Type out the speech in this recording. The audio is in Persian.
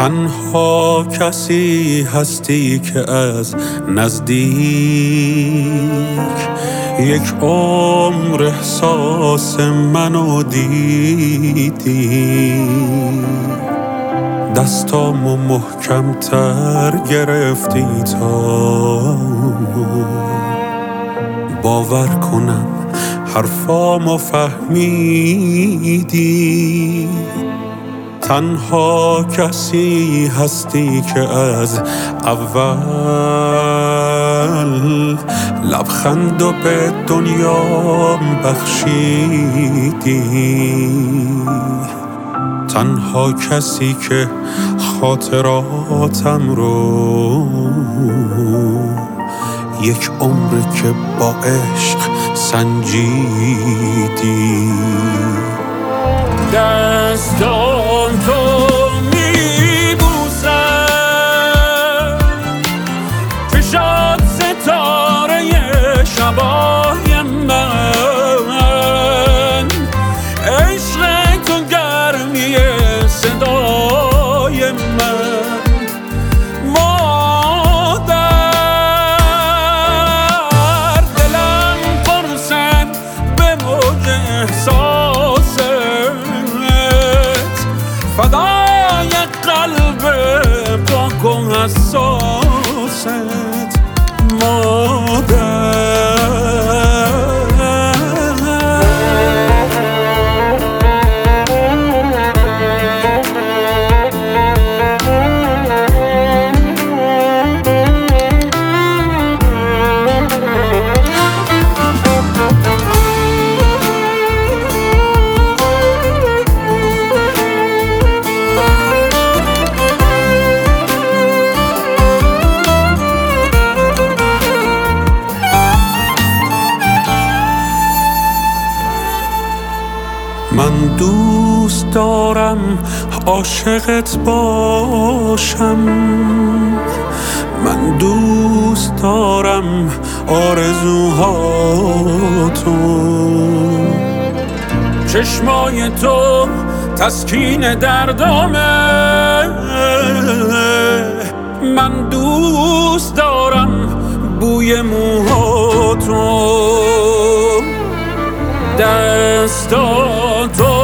تنها کسی هستی که از نزدیک یک عمر احساس منو دیدی. دستامو محکم تر گرفتی تا باور کنم حرفامو فهمیدی. تنها کسی هستی که از اول لبخند و به دنیا بخشیدی. تنها کسی که خاطراتم رو یک عمر که با عشق سنجیدی. دستان تو میبوسم چشات ستاره شبای من. عشق تو گرمی صدای من. مادر دلم پرسد به موج احساست فدای قلب پاک و حساست. من دوست دارم عاشقت باشم. من دوست دارم آرزوهاتو. چشمای تو تسکین دردامه. من دوست دارم بوی موهاتو. دستاتو